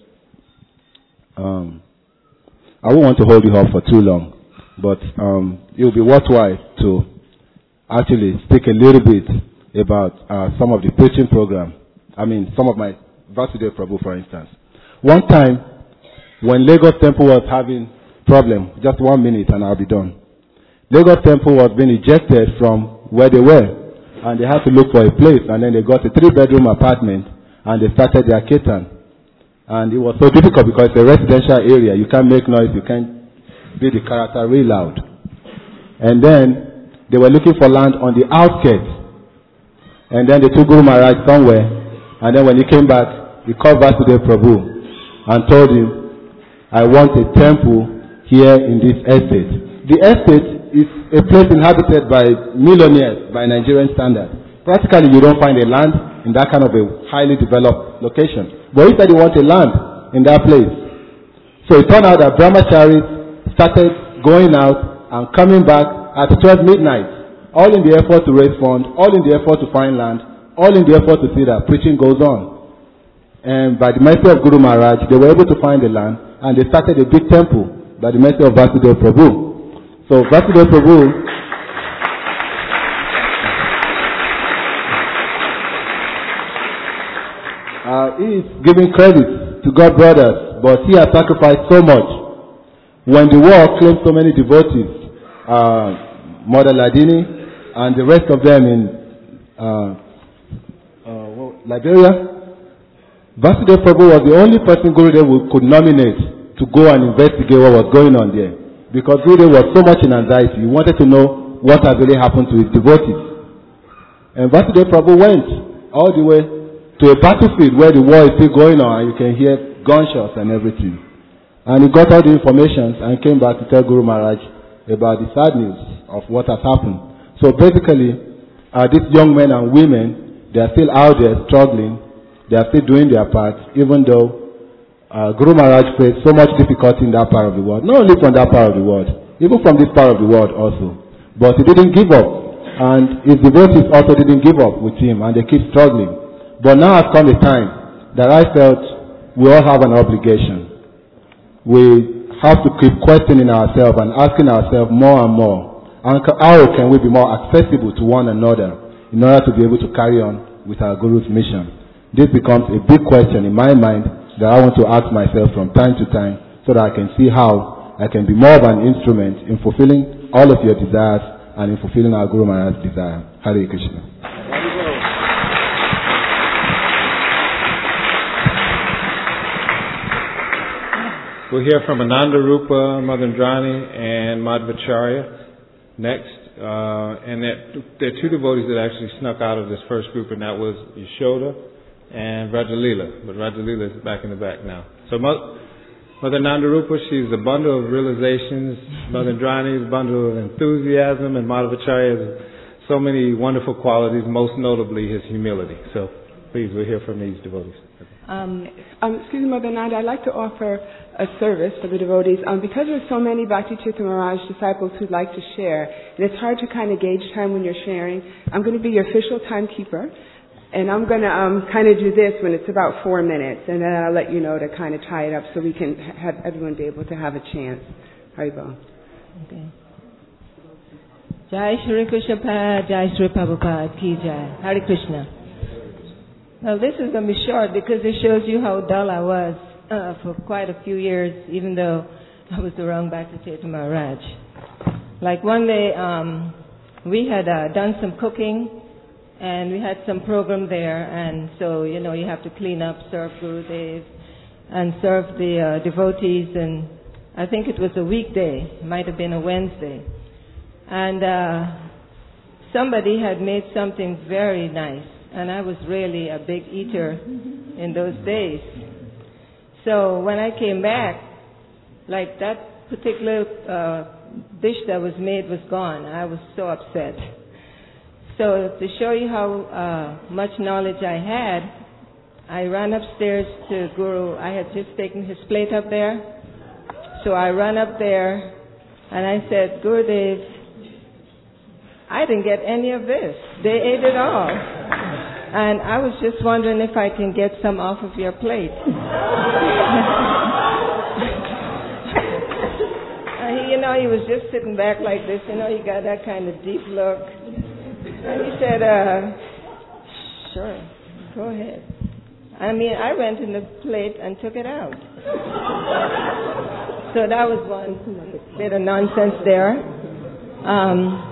Um, I won't want to hold you up for too long, but um, it will be worthwhile to actually speak a little bit about uh, some of the preaching program. I mean, some of my Vasudev Prabhu, for instance. One time, when Lagos Temple was having problem, just one minute and I'll be done. Lagos Temple was being ejected from where they were, and they had to look for a place, and then they got a three-bedroom apartment, and they started their kirtan. And it was so difficult because it's a residential area. You can't make noise, you can't be the character real loud. And then they were looking for land on the outskirts. And then they took Guru Maharaj somewhere, and then when he came back, he called Vasudev Prabhu and told him, I want a temple here in this estate. The estate is a place inhabited by millionaires by Nigerian standards. Practically, you don't find a land in that kind of a highly developed location. But he said he wanted land in that place. So it turned out that brahmacharis started going out and coming back at twelve midnight, all in the effort to raise funds, all in the effort to find land, all in the effort to see that preaching goes on. And by the mercy of Guru Maharaj, they were able to find the land, and they started a big temple by the mercy of Vasudev Prabhu. So Vasudev Prabhu uh, he is giving credit to God brothers, but he has sacrificed so much. When the war claimed so many devotees, uh, Mother Ladini and the rest of them in uh, uh, well, Liberia, Vasudev Prabhu was the only person Gurudev could nominate to go and investigate what was going on there. Because Gurudev was so much in anxiety, he wanted to know what has really happened to his devotees. And Vasudev Prabhu went all the way to a battlefield where the war is still going on, and you can hear gunshots and everything. And he got all the information and came back to tell Guru Maharaj about the sad news of what has happened. So basically, uh, these young men and women, they are still out there struggling. They are still doing their part, even though Uh, Guru Maharaj faced so much difficulty in that part of the world. Not only from that part of the world, even from this part of the world also. But he didn't give up. And his devotees also didn't give up with him, and they keep struggling. But now has come the time that I felt we all have an obligation. We have to keep questioning ourselves and asking ourselves more and more. And how can we be more accessible to one another in order to be able to carry on with our Guru's mission? This becomes a big question in my mind that I want to ask myself from time to time, so that I can see how I can be more of an instrument in fulfilling all of your desires and in fulfilling our Guru Maharaj's desire. Hare Krishna. We'll hear from Ananda Rupa, Madandrani, and Madhvacharya next. Uh, and there, there are two devotees that actually snuck out of this first group, and that was Yashoda and Rajalila, but Rajalila is back in the back now. So Mother Nandarupa, she's a bundle of realizations. Mother Indrani is a bundle of enthusiasm, and Madhvacharya has so many wonderful qualities, most notably his humility. So please, we'll hear from these devotees. Um, um, excuse me, Mother Nanda, I'd like to offer a service for the devotees. Um, because there's so many Bhakti Tirtha Maharaj disciples who'd like to share, and it's hard to kind of gauge time when you're sharing, I'm going to be your official timekeeper. And I'm going to um, kind of do this when it's about four minutes, and then I'll let you know to kind of tie it up so we can have everyone be able to have a chance. Haribol. Okay. Jai Shri Krishna Pad, Jai Shri Prabhupada, Ki Jai. Hare Krishna. Well, this is going to be short because it shows you how dull I was uh, for quite a few years, even though I was the wrong Bhakti Tirtha Maharaj. Like one day, um, we had uh, done some cooking, and we had some program there, and so, you know, you have to clean up, serve Gurudev, and served the uh, devotees, and I think it was a weekday, it might have been a Wednesday. And uh, somebody had made something very nice, and I was really a big eater in those days. So when I came back, like that particular uh, dish that was made was gone. I was so upset. So to show you how uh, much knowledge I had, I ran upstairs to Guru. I had just taken his plate up there. So I ran up there and I said, Gurudev, I didn't get any of this. They ate it all. And I was just wondering if I can get some off of your plate. And he, you know, he was just sitting back like this. You know, he got that kind of deep look. And he said, uh, sure, go ahead. I mean, I went in the plate and took it out. So that was one bit of nonsense there. Um,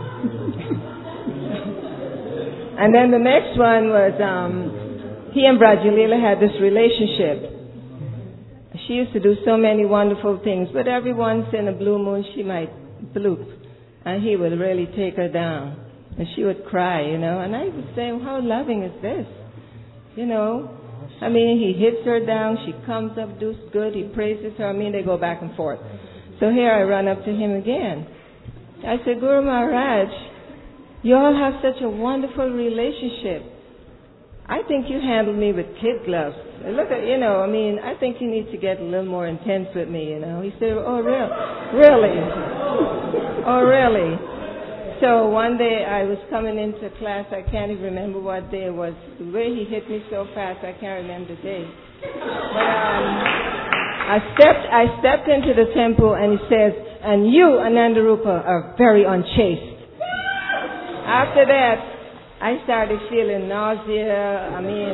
and then the next one was um, he and Brajalila had this relationship. She used to do so many wonderful things, but every once in a blue moon she might bloop, and he would really take her down. And she would cry, you know, and I would say, well, how loving is this? You know, I mean, he hits her down, she comes up, does good, he praises her. I mean, they go back and forth. So here I run up to him again. I said, Guru Maharaj, you all have such a wonderful relationship. I think you handled me with kid gloves. Look at, you know, I mean, I think you need to get a little more intense with me, you know. He said, oh, real, really? Oh, really? So one day I was coming into class, I can't even remember what day it was. The way he hit me so fast, I can't remember the day. But um, I stepped I stepped into the temple and he says, and you, Anandarupa, are very unchaste. After that, I started feeling nausea. I mean,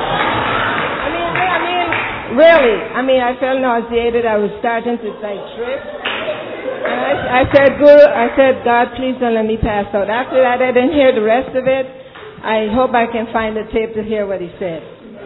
I mean, I mean, really. I mean, I felt nauseated. I was starting to like trip. And I, I said, Guru, I said, God, please don't let me pass out. After that, I didn't hear the rest of it. I hope I can find the tape to hear what he said.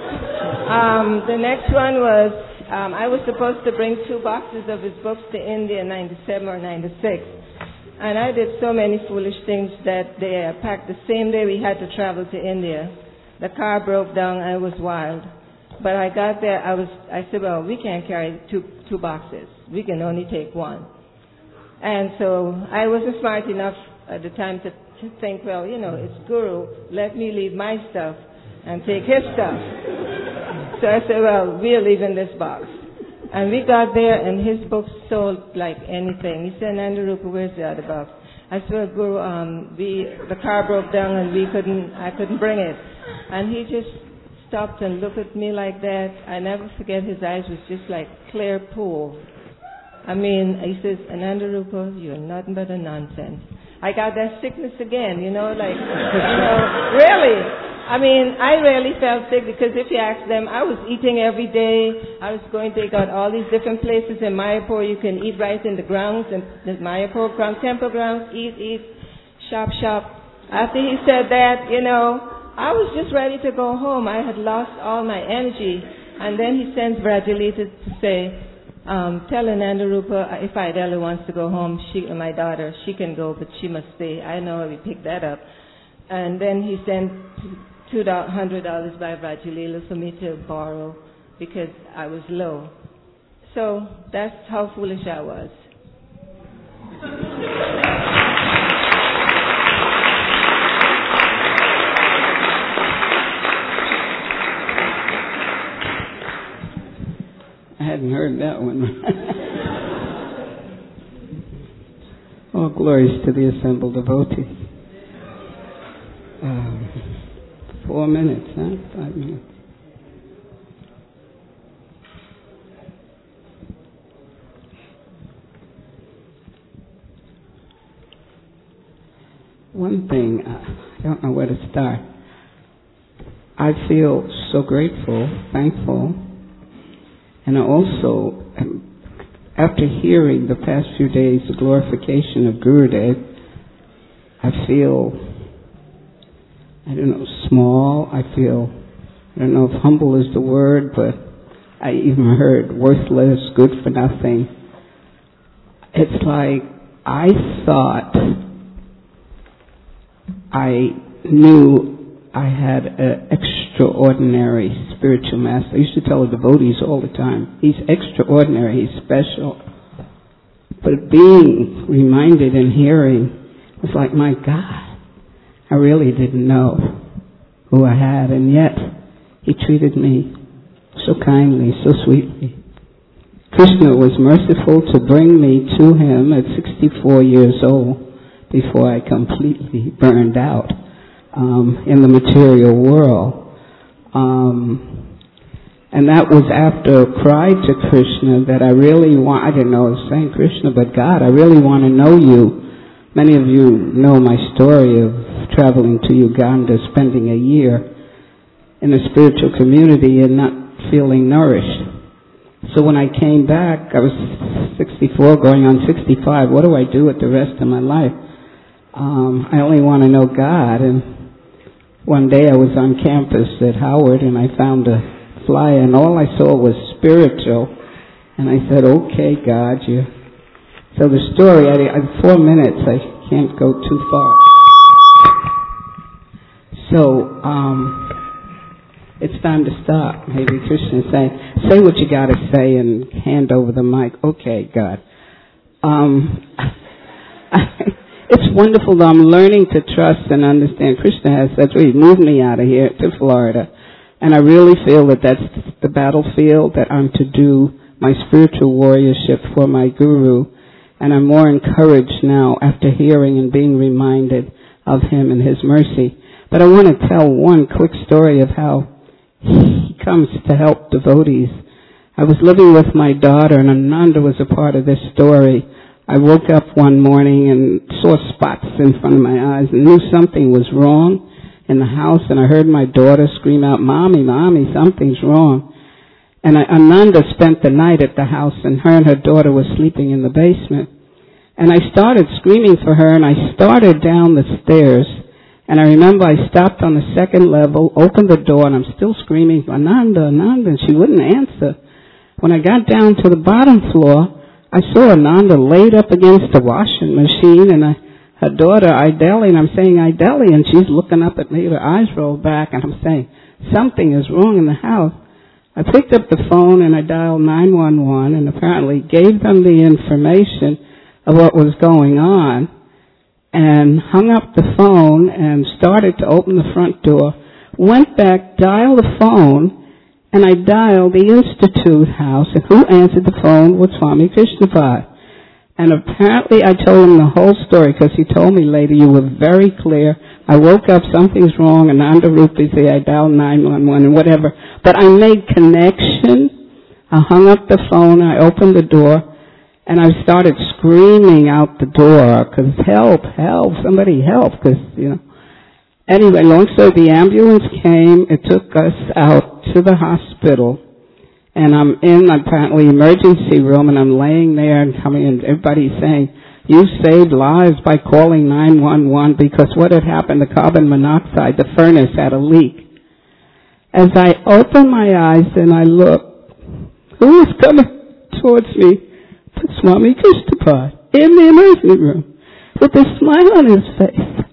Um, the next one was, um, I was supposed to bring two boxes of his books to India in ninety-seven or ninety-six. And I did so many foolish things that they uh, packed the same day we had to travel to India. The car broke down and it was wild. But I got there, I was, I said, well, we can't carry two, two boxes. We can only take one. And so I wasn't smart enough at the time to, to think, well, you know, it's Guru, let me leave my stuff and take his stuff. So I said, well, we're leaving this box. And we got there and his books sold like anything. He said, Nandarupa, where's the other box? I said, well, Guru, um, we, the car broke down and we couldn't, I couldn't bring it. And he just stopped and looked at me like that. I never forget, his eyes was just like clear pool. I mean, he says, Anandarupa, you're nothing but a nonsense. I got that sickness again, you know, like, you know, really. I mean, I really felt sick because if you ask them, I was eating every day. I was going, they got all these different places in Mayapur. You can eat right in the grounds, and the Mayapur grounds, temple grounds, eat, eat, shop, shop. After he said that, you know, I was just ready to go home. I had lost all my energy. And then he sends Brajalita to say, Um, tell Anandarupa if Idella wants to go home, she, my daughter, she can go, but she must stay. I know we picked that up. And then he sent two hundred dollars by Brajalila for me to borrow because I was low. So that's how foolish I was. I hadn't heard that one. All glories to the assembled devotees. Um, four minutes, huh? Five minutes. One thing, uh, I don't know where to start. I feel so grateful, thankful. And I also, after hearing the past few days the glorification of Gurudev, I feel, I don't know, small. I feel, I don't know if humble is the word, but I even heard worthless, good for nothing. It's like I thought I knew I had an extraordinary spiritual master. I used to tell the devotees all the time, he's extraordinary, he's special. But being reminded and hearing was like, my God, I really didn't know who I had, and yet he treated me so kindly, so sweetly. Krishna was merciful to bring me to him at sixty-four years old before I completely burned out um, in the material world. Um, and that was after a cry to Krishna that I really want, I didn't know I was saying Krishna, but God, I really want to know you. Many of you know my story of traveling to Uganda, spending a year in a spiritual community and not feeling nourished. So when I came back, I was sixty-four, going on sixty-five. What do I do with the rest of my life? Um, I only want to know God. And one day I was on campus at Howard, and I found a flyer, and all I saw was spiritual. And I said, okay, God, you. So the story, I, I four minutes, I can't go too far. So, um, it's time to stop. Maybe Krishna say, say what you got to say and hand over the mic. Okay, God. Um, it's wonderful though. I'm learning to trust and understand. Krishna has said, well, he moved me out of here to Florida. And I really feel that that's the battlefield that I'm to do my spiritual warriorship for my guru. And I'm more encouraged now after hearing and being reminded of him and his mercy. But I want to tell one quick story of how he comes to help devotees. I was living with my daughter, and Ananda was a part of this story. I woke up one morning and saw spots in front of my eyes and knew something was wrong in the house, and I heard my daughter scream out, Mommy, Mommy, something's wrong. And I, Ananda spent the night at the house, and her and her daughter were sleeping in the basement. And I started screaming for her, and I started down the stairs. And I remember I stopped on the second level, opened the door, and I'm still screaming, Ananda, Ananda, and she wouldn't answer. When I got down to the bottom floor, I saw Ananda laid up against the washing machine, and I, her daughter, Ideli, and I'm saying, Ideli, and she's looking up at me, her eyes rolled back, and I'm saying, something is wrong in the house. I picked up the phone, and I dialed nine one one, and apparently gave them the information of what was going on, and hung up the phone and started to open the front door, went back, dialed the phone, and I dialed the Institute house, and who answered the phone was Swami Krishnapad. And apparently I told him the whole story, because he told me later, you were very clear. I woke up, something's wrong, and Ananda Rupi said, I dialed nine one one and whatever. But I made connection. I hung up the phone, I opened the door, and I started screaming out the door, because help, help, somebody help, because, you know. Anyway, long story, the ambulance came, it took us out to the hospital, and I'm in, apparently, emergency room, and I'm laying there and coming in, everybody's saying, you saved lives by calling nine one one, because what had happened, the carbon monoxide, the furnace had a leak. As I open my eyes and I look, who is coming towards me? Swami Krishnapad in the emergency room with a smile on his face.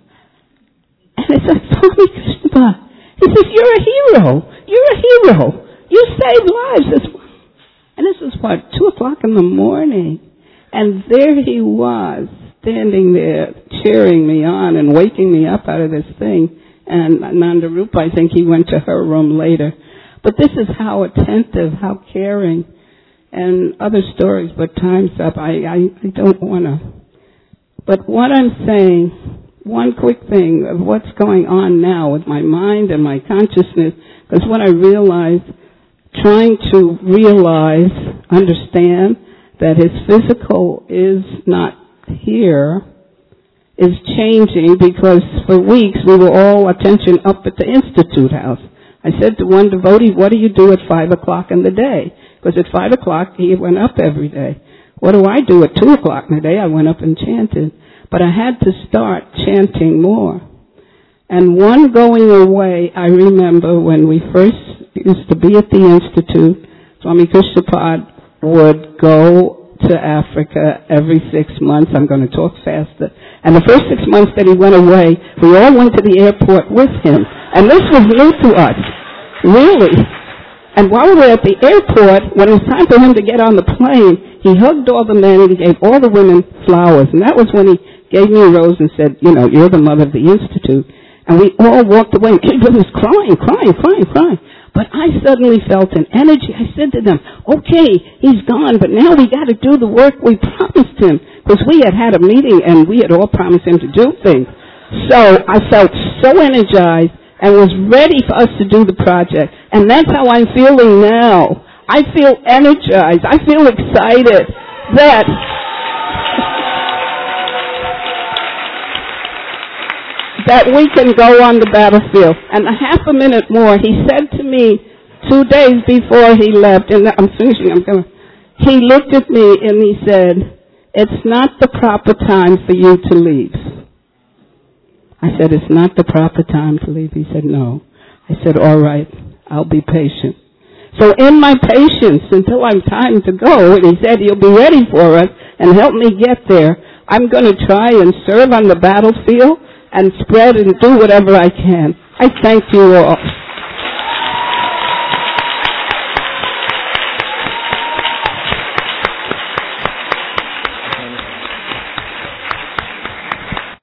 And I said, Swami Krishnapad. He says, you're a hero. You're a hero. You saved lives. And this was, what, two o'clock in the morning. And there he was, standing there, cheering me on and waking me up out of this thing. And Nanda Rupa, I think he went to her room later. But this is how attentive, how caring, and other stories, but time's up. I, I, I don't want to. But what I'm saying, one quick thing of what's going on now with my mind and my consciousness, because what I realized, trying to realize, understand that his physical is not here, is changing, because for weeks we were all attention up at the Institute house. I said to one devotee, what do you do at five o'clock in the day? Because at five o'clock he went up every day. What do I do at two o'clock in the day? I went up and chanted. But I had to start chanting more. And one going away, I remember when we first used to be at the Institute, Swami Krishnapad would go to Africa every six months. I'm going to talk faster. And the first six months that he went away, we all went to the airport with him. And this was new to us, really. And while we were at the airport, when it was time for him to get on the plane, he hugged all the men and he gave all the women flowers. And that was when he gave me a rose and said, you know, you're the mother of the Institute. And we all walked away. And Kid was crying, crying, crying, crying. But I suddenly felt an energy. I said to them, okay, he's gone, but now we got to do the work we promised him. Because we had had a meeting and we had all promised him to do things. So I felt so energized and was ready for us to do the project. And that's how I'm feeling now. I feel energized. I feel excited that that we can go on the battlefield. And a half a minute more, he said to me two days before he left, and I'm finishing, I'm going, he looked at me and he said, it's not the proper time for you to leave. I said, it's not the proper time to leave. He said, no. I said, all right, I'll be patient. So in my patience until I'm time to go, and he said he'll be ready for us and help me get there, I'm going to try and serve on the battlefield and spread and do whatever I can. I thank you all.